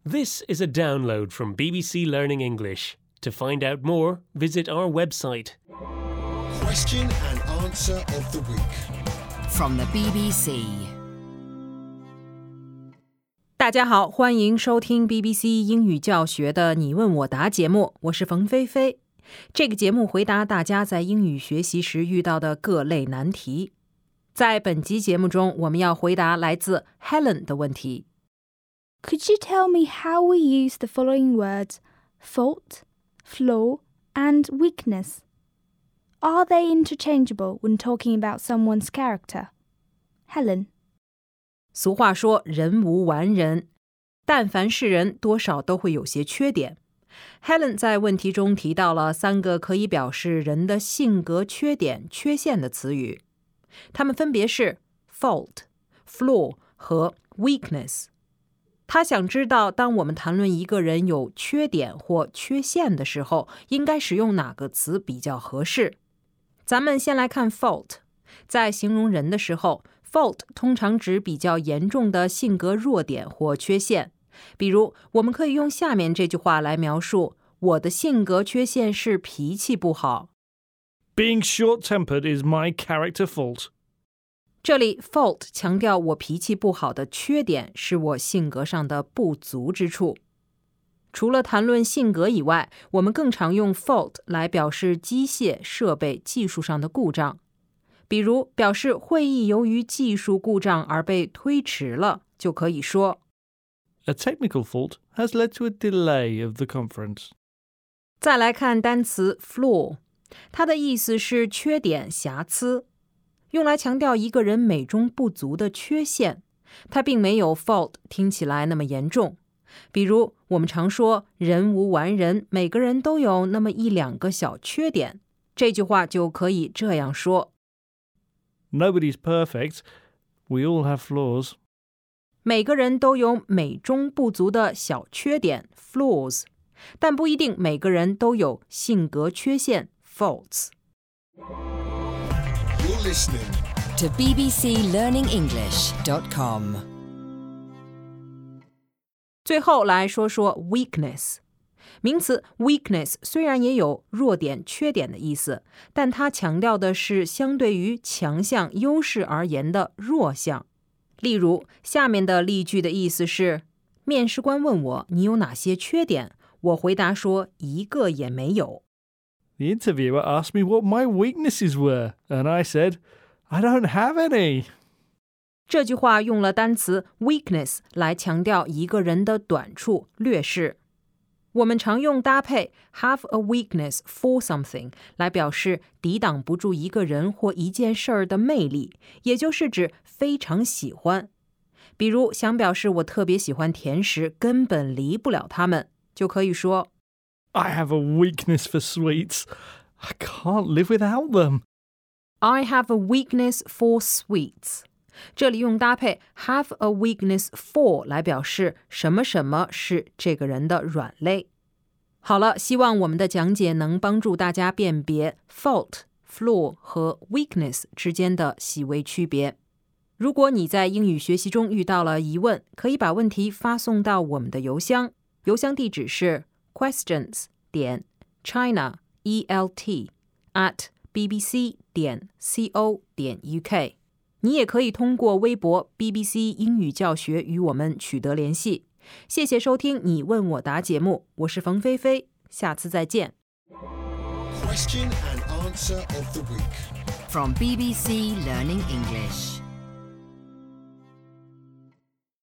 This is a download from BBC Learning English. To find out more, visit our website. Question and answer of the week. From the BBC. 大家好，欢迎收听 BBC 英语教学的你问我答节目，我是冯菲菲。这个节目回答大家在英语学习时遇到的各类难题。在本集节目中，我们要回答来自 Helen 的问题。 Could you tell me how we use the following words, fault, flaw, and weakness? Are they interchangeable when talking about someone's character? Helen. 俗话说人无完人，但凡是人多少都会有些缺点。Helen 在问题中提到了3个可以表示人的性格缺点、缺陷的词语，它们分别是 fault、flaw 和 weakness。他想知道当我们谈论一个人有缺点或缺陷的时候，应该使用哪个词比较合适。咱们先来看 fault。 在形容人的时候， fault 通常指比较严重的性格弱点或缺陷。比如我们可以用下面这句话来描述：我的性格缺陷是脾气不好。 Being short-tempered is my character fault. 这里 fault 强调我脾气不好的缺点是我性格上的不足之处。除了谈论性格以外，我们更常用 fault 来表示机械、设备、技术上的故障。比如表示会议由于技术故障而被推迟了，就可以说 A technical fault has led to a delay of the conference. 再来看单词 flaw， 它的意思是缺点、瑕疵，用来强调一个人美中不足的缺陷，它并没有 fault 听起来那么严重。比如我们常说人无完人，每个人都有那么1-2个小缺点，这句话就可以这样说 Nobody's perfect. We all have flaws. 每个人都有美中不足的小缺点 flaws， 但不一定每个人都有性格缺陷 faults。 You're listening To bbclearningenglish.com. 最后来说说 weakness。 名词 weakness 虽然也有弱点、缺点的意思，但它强调的是相对于强项、优势而言的弱项。例如下面的例句的意思是：面试官问我你有哪些缺点，我回答说一个也没有。 The interviewer asked me what my weaknesses were, and I said, I don't have any. 这句话用了单词 weakness 来强调一个人的短处、劣势。我们常用搭配 have a weakness for something 来表示抵挡不住一个人或一件事儿的魅力，也就是指非常喜欢。比如想表示我特别喜欢甜食，根本离不了它们，就可以说 I have a weakness for sweets. I can't live without them. I have a weakness for sweets。 这里用搭配 have a weakness for 来表示什么什么是这个人的软肋。好了，希望我们的讲解能帮助大家辨别 fault、flaw 和 weakness 之间的细微区别。如果你在英语学习中遇到了疑问，可以把问题发送到我们的邮箱，邮箱地址是 questions.china@bbc.co.uk。 你也可以通过微博 BBC 英语教学与我们取得联系。谢谢收听你问我答节目，我是冯菲菲，下次再见。 question and answer of the week. From BBC Learning English.